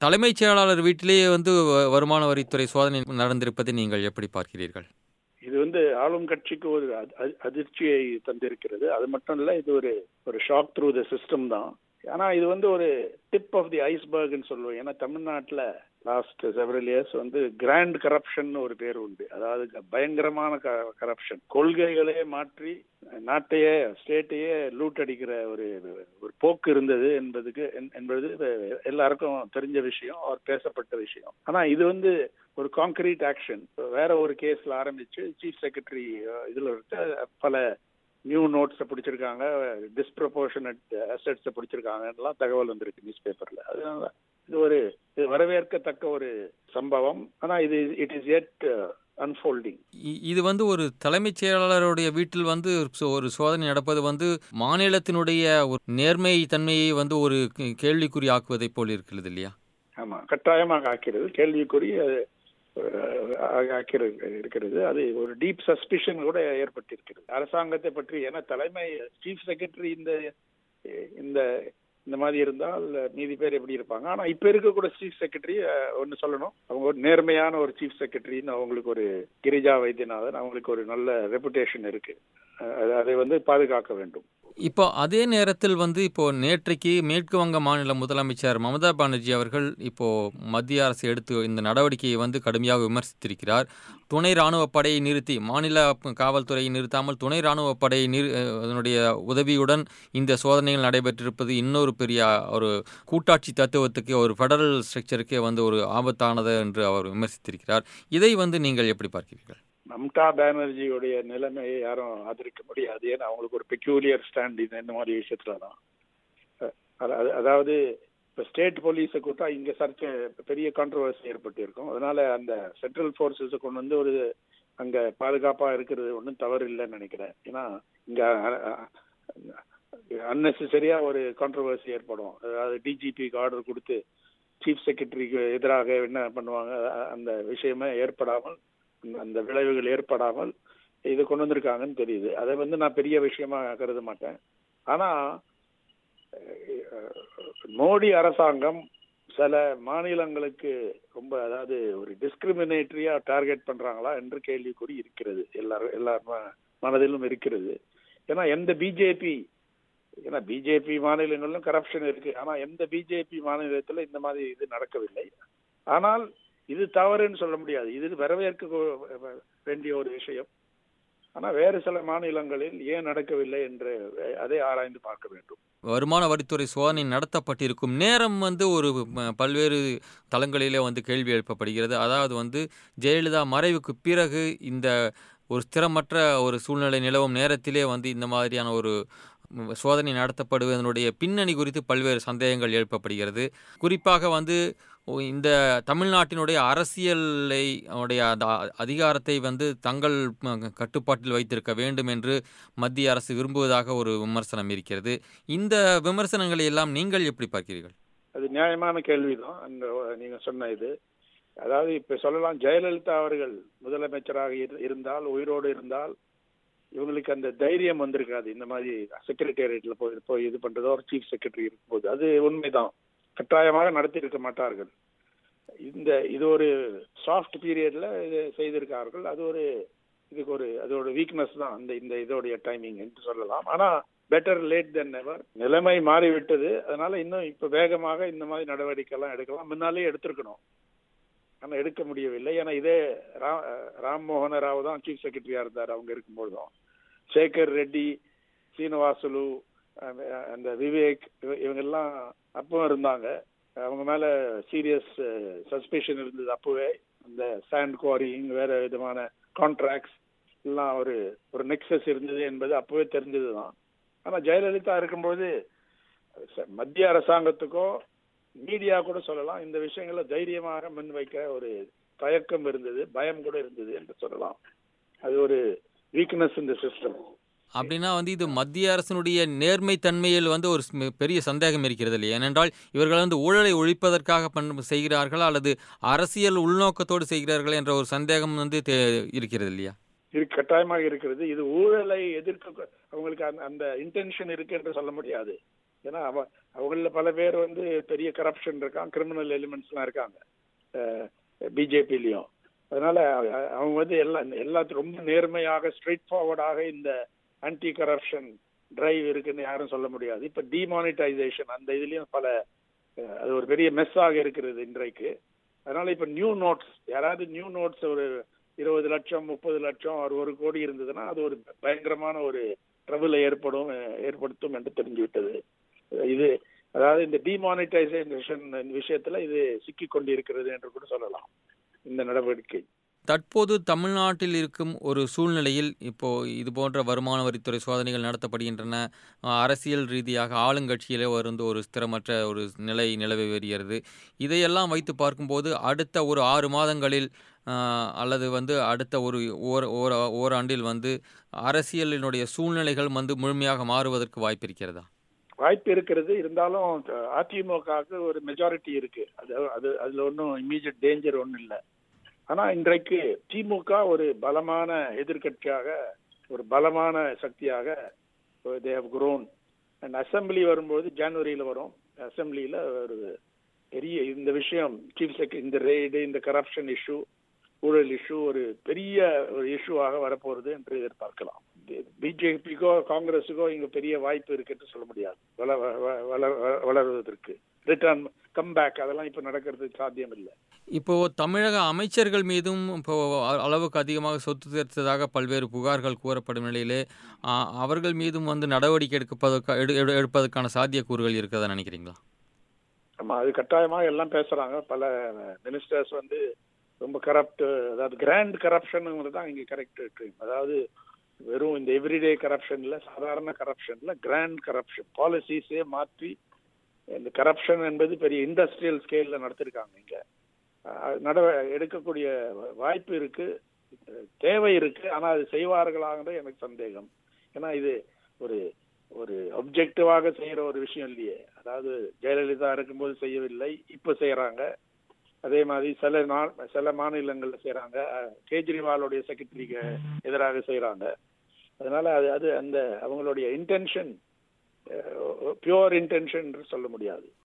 தலைமைச் செயலாளர் வீட்டிலேயே வந்து வருமான வரித்துறை சோதனை நடந்திருப்பதை நீங்கள் எப்படி பார்க்கிறீர்கள்? இது ஆளும் கட்சிக்கு ஒரு அதிர்ச்சியை தந்திருக்கிறது. அது மட்டும் இல்ல, இது ஒரு ஷாக் த்ரூ த சிஸ்டம் தான். ஆனா இது ஒரு டிப் ஆஃப் தி ஐஸ்பர்க்னு சொல்லுவோம். ஏன்னா தமிழ்நாட்டில் last several years grand corruption ஒரு பேர் உண்டு. அதாவது பயங்கரமான கரப்ஷன், கொள்கைகளே மாற்றி நாட்டையே ஸ்டேட்டையே லூட் அடிக்கிற ஒரு போக்கு இருந்தது என்பது எல்லாருக்கும் தெரிஞ்ச விஷயம், அவர் பேசப்பட்ட விஷயம். ஆனா இது ஒரு கான்கிரீட் ஆக்ஷன். வேற ஒரு கேஸ்ல ஆரம்பிச்சு சீஃப் செக்ரட்டரி இதுல பல நியூ நோட்ஸை பிடிச்சிருக்காங்க, டிஸ்ப்ரொபோர்ஷனட் அசெட்ஸை பிடிச்சிருக்காங்க தகவல் வந்திருக்கு நியூஸ் பேப்பர்ல. அதனால இது வரவேற்கத்தக்க ஒரு சம்பவம். ஆனா இட் இஸ் எட் அன்ஃபோல்டிங். இது ஒரு தலைமைச் செயலாளருடைய வீட்டில் ஒரு சோதனை நடப்பது மாநிலத்தினுடைய ஒரு நேர்மை தன்மையை ஒரு கேள்விக்குறி ஆக்குவதை போல் இருக்கிறது இல்லையா? ஆமா, கட்டாயமாக ஆக்கிறது, கேள்விக்குறி இருக்கிறது. அது ஒரு டீப் சஸ்பிஷன் கூட ஏற்பட்டிருக்கிறது அரசாங்கத்தை பற்றி. ஏன்னா தலைமை சீஃப் செக்ரட்டரி இந்த மாதிரி இருந்தால் மீதி பேர் எப்படி இருப்பாங்க? ஆனா இப்ப இருக்கக்கூட சீஃப் செக்ரட்டரி ஒன்னு சொல்லணும், அவங்க ஒரு நேர்மையான ஒரு சீஃப் செக்ரட்டரின்னு அவங்களுக்கு ஒரு கிரிஜா வைத்தியநாதன், அவங்களுக்கு ஒரு நல்ல ரெப்புடேஷன் இருக்கு. அதை பாதுகாக்க வேண்டும். இப்போ அதே நேரத்தில் இப்போ நேற்றைக்கு மேற்கு வங்க மாநில முதலமைச்சர் மமதா பானர்ஜி அவர்கள் இப்போ மத்திய அரசு எடுத்து இந்த நடவடிக்கையை கடுமையாக விமர்சித்திருக்கிறார். துணை ராணுவ படையை நிறுத்தி, மாநில காவல்துறையை நிறுத்தாமல் துணை ராணுவ படையை அதனுடைய உதவியுடன் இந்த சோதனைகள் நடைபெற்றிருப்பது இன்னொரு பெரிய ஒரு கூட்டாட்சி தத்துவத்துக்கு, ஒரு ஃபெடரல் ஸ்ட்ரக்சருக்கே ஒரு ஆபத்தானது என்று அவர் விமர்சித்திருக்கிறார். இதை நீங்கள் எப்படி பார்க்கிறீர்கள்? மம்தா பானர்ஜியுடைய நிலைமையை யாரும் ஆதரிக்க முடியாது. ஏன்னா அவங்களுக்கு ஒரு பெக்யூலியர் ஸ்டாண்ட் இந்த மாதிரி விஷயத்துலதான். அதாவது இப்ப ஸ்டேட் போலீஸை கூட்டா இங்க பெரிய கான்ட்ரவர்சி ஏற்பட்டு இருக்கும். அதனால அந்த சென்ட்ரல் போர்சஸை கொண்டு அங்க பாதுகாப்பா இருக்கிறது ஒன்றும் தவறு இல்லைன்னு நினைக்கிறேன். ஏன்னா இங்க அன்னெசரியா ஒரு கான்ட்ரவர்சி ஏற்படும். அதாவது டிஜிபிக்கு ஆர்டர் கொடுத்து சீஃப் செக்ரட்டரிக்கு எதிராக என்ன பண்ணுவாங்க, அந்த விஷயமே ஏற்படாமல், அந்த விளைவுகள் ஏற்படாமல் இது கொண்டு வந்திருக்காங்கன்னு தெரியுது. அதை நான் பெரிய விஷயமா கருத மாட்டேன். ஆனா மோடி அரசாங்கம் சில மாநிலங்களுக்கு ரொம்ப, அதாவது ஒரு டிஸ்கிரிமினேட்டரியா டார்கெட் பண்றாங்களா என்று கேள்விக்குறி இருக்கிறது, எல்லார் மனதிலும் இருக்கிறது. ஏன்னா பிஜேபி மாநிலங்களிலும் கரப்ஷன் இருக்கு. ஆனா எந்த பிஜேபி மாநிலத்துல இந்த மாதிரி இது நடக்கவில்லை. ஆனால் இது தவறுன்னு சொல்ல முடியாது, இது வரவேற்க வேண்டிய ஒரு விஷயம். ஆனா வேறு சில மாநிலங்களில் ஏன் நடக்கவில்லை என்று அதை ஆராய்ந்து பார்க்க வேண்டும். வருமான வரித்துறை சோதனை நடத்தப்பட்டிருக்கும் நேரம் ஒரு பல்வேறு தளங்களிலே கேள்வி எழுப்பப்படுகிறது. அதாவது ஜெயலலிதா மறைவுக்கு பிறகு இந்த ஒரு ஸ்திரமற்ற ஒரு சூழ்நிலை நிலவும் நேரத்திலே இந்த மாதிரியான ஒரு சோதனை நடத்தப்படுவதனுடைய பின்னணி குறித்து பல்வேறு சந்தேகங்கள் எழுப்பப்படுகிறது. குறிப்பாக இந்த தமிழ்நாட்டினுடைய அரசியலை அந்த அதிகாரத்தை தங்கள் கட்டுப்பாட்டில் வைத்திருக்க வேண்டும் என்று மத்திய அரசு விரும்புவதாக ஒரு விமர்சனம் இருக்கிறது. இந்த விமர்சனங்களை எல்லாம் நீங்கள் எப்படி பார்க்கிறீர்கள்? அது நியாயமான கேள்விதான் நீங்க சொன்ன இது. அதாவது இப்ப சொல்லலாம், ஜெயலலிதா அவர்கள் முதலமைச்சராக இருந்தால், உயிரோடு இருந்தால், இவங்களுக்கு அந்த தைரியம் வந்திருக்காது. இந்த மாதிரி செக்ரட்டேரியட்ல போய் இது பண்றதோ, ஒரு சீஃப் செக்ரட்டரி இருக்கும்போது. அது உண்மைதான், கட்டாயமாக நடத்தி இருக்க மாட்டார்கள். இது ஒரு சாஃப்ட் பீரியட்ல செய்திருக்கார்கள். அதோட வீக்னஸ் தான் இதோடைய டைமிங் என்று சொல்லலாம். ஆனா பெட்டர் லேட் தென் நெவர். நிலைமை மாறிவிட்டது. அதனால இன்னும் இப்ப வேகமாக இந்த மாதிரி நடவடிக்கை எல்லாம் எடுக்கலாம். முன்னாலே எடுத்திருக்கணும், ஆனா எடுக்க முடியவில்லை. ஏன்னா இதே ராம் மோகன ராவ் தான் சீஃப் செக்ரட்டரியா இருந்தார் அவங்க இருக்கும்போதும். சேகர் ரெட்டி, சீனிவாசுலு, அந்த விவேக், இவங்க எல்லாம் அப்பவும் இருந்தாங்க. அவங்க மேல சீரியஸ் சஸ்பெஷன் இருந்தது அப்பவே. அந்த சாண்ட் குவாரிங், வேற விதமான கான்ட்ராக்ட்ஸ் எல்லாம் ஒரு நெக்ஸஸ் இருந்தது என்பது அப்பவே தெரிஞ்சதுதான். ஆனா ஜெயலலிதா இருக்கும்போது மத்திய அரசாங்கத்துக்கோ மீடியா கூட சொல்லலாம், இந்த விஷயங்களை தைரியமாக முன்வைக்க ஒரு தயக்கம் இருந்தது, பயம் கூட இருந்தது என்று சொல்லலாம். அது ஒரு வீக்னஸ் இந்த சிஸ்டம். அப்படின்னா இது மத்திய அரசினுடைய நேர்மை தன்மையில் ஒரு பெரிய சந்தேகம் இருக்கிறது இல்லையா? ஏனென்றால் இவர்கள் ஊழலை ஒழிப்பதற்காக செய்கிறார்களா அல்லது அரசியல் உள்நோக்கத்தோடு செய்கிறார்கள் என்ற ஒரு சந்தேகம் இருக்கிறது இல்லையா? இது கட்டாயமாக இருக்கிறது. இது ஊழலை எதிர்க்க அவங்களுக்கு அந்த இன்டென்ஷன் இருக்கு என்று சொல்ல முடியாது. ஏன்னா அவங்கள பல பேர் வந்து பெரிய கரப்ஷன் இருக்காங்க, கிரிமினல் எலிமெண்ட்ஸ்லாம் இருக்காங்க பிஜேபிலையும். அதனால அவங்க வந்து எல்லாத்துக்கும் ரொம்ப நேர்மையாக ஸ்ட்ரெயிட் ஃபார்வர்டாக இந்த ஆன்டி கரப்ஷன் டிரைவ் இருக்குன்னு யாரும் சொல்ல முடியாது. இப்ப டிமானிட்டைசேஷன் அந்த இதுலயும் அது ஒரு பெரிய மெஸ்ஸாக இருக்கிறது இன்றைக்கு. அதனால இப்ப நியூ நோட்ஸ், யாராவது நியூ நோட்ஸ் ஒரு 20 லட்சம் 30 லட்சம் ஒரு கோடி இருந்ததுன்னா அது ஒரு பயங்கரமான ஒரு ட்ரபிளை ஏற்படுத்தும் என்று தெரிஞ்சுவிட்டது. இது அதாவது இந்த டிமானிட்டைசேஷன் விஷயத்துல இது சிக்கி கொண்டிருக்கிறது என்று கூட சொல்லலாம் இந்த நடவடிக்கை. தற்போது தமிழ்நாட்டில் இருக்கும் ஒரு சூழ்நிலையில் இப்போ இது போன்ற வருமான வரித்துறை சோதனைகள் நடத்தப்படுகின்றன. அரசியல் ரீதியாக ஆளுங்கட்சியிலே வந்து ஒரு ஸ்திரமற்ற ஒரு நிலை நிலவி வருகிறது. இதையெல்லாம் வைத்து பார்க்கும்போது அடுத்த ஒரு 6 மாதங்களில் அல்லது வந்து அடுத்த ஓராண்டில் வந்து அரசியலினுடைய சூழ்நிலைகள் வந்து முழுமையாக மாறுவதற்கு வாய்ப்பு இருக்கிறதா? வாய்ப்பு இருக்கிறது. இருந்தாலும் அதிமுகவுக்கு ஒரு மெஜாரிட்டி இருக்கு. அதுல ஒன்றும் இம்மீடியட் டேஞ்சர் ஒன்றும் இல்லை. ஆனா இன்றைக்கு திமுக ஒரு பலமான எதிர்கட்சியாக, ஒரு பலமான சக்தியாக they have grown. and assembly வரும்போது ஜனவரியில வரும். அசம்பிளியில ஒரு பெரிய இந்த விஷயம் இந்த ரெய்டு, இந்த கரப்ஷன் இஷ்யூ, ஊழல் இஷ்யூ ஒரு பெரிய ஒரு இஷ்யூவாக வரப்போறது என்று எதிர்பார்க்கலாம். பிஜேபிக்கோ காங்கிரஸுக்கோ இங்க பெரிய வாய்ப்பு இருக்குன்னு சொல்ல முடியாது வளர்வதற்கு. ரிட்டர்ன் கம்பேக் அதெல்லாம் இப்ப நடக்கிறது சாத்தியம் இல்லை. இப்போ தமிழக அமைச்சர்கள் மீதும் இப்போ அளவுக்கு அதிகமாக சொத்து சேர்த்ததாக பல்வேறு புகார்கள் கூறப்படும் நிலையிலே அவர்கள் மீதும் வந்து நடவடிக்கை எடுப்பதற்கான சாத்தியக்கூறுகள் இருக்கிறதா நினைக்கிறீங்களா? ஆமா, அது கட்டாயமாக எல்லாம் பேசுறாங்க. பல மினிஸ்டர்ஸ் வந்து ரொம்ப கரப்ட், அதாவது கிராண்ட் கரப்ஷன் தான் இங்க கரெக்ட் இருக்கு. அதாவது வெறும் இந்த எவ்ரிடே கரப்ஷன்ல, சாதாரண கரப்ஷன்ல கிராண்ட் கரப்ஷன் பாலிசிஸே மாற்றி இந்த கரப்ஷன் என்பது பெரிய இண்டஸ்ட்ரியல் ஸ்கேல்ல நடத்திருக்காங்க. இங்க எடுக்கக்கூடிய வாய்ப்பு இருக்கு, தேவை இருக்கு. ஆனா அது செய்வார்களாங்கிறது எனக்கு சந்தேகம். ஏன்னா இது ஒரு ஒரு ஒப்ஜெக்டிவாக செய்யற ஒரு விஷயம் இல்லையே. அதாவது ஜெயலலிதா இருக்கும்போது செய்யவில்லை, இப்ப செய்யறாங்க. அதே மாதிரி சில மாநிலங்கள்ல செய்யறாங்க. கேஜ்ரிவாலுடைய செக்ரட்டரிக்கு எதிராக செய்யறாங்க. அதனால அது அந்த அவங்களுடைய இன்டென்ஷன் பியூர் இன்டென்ஷன் சொல்ல முடியாது.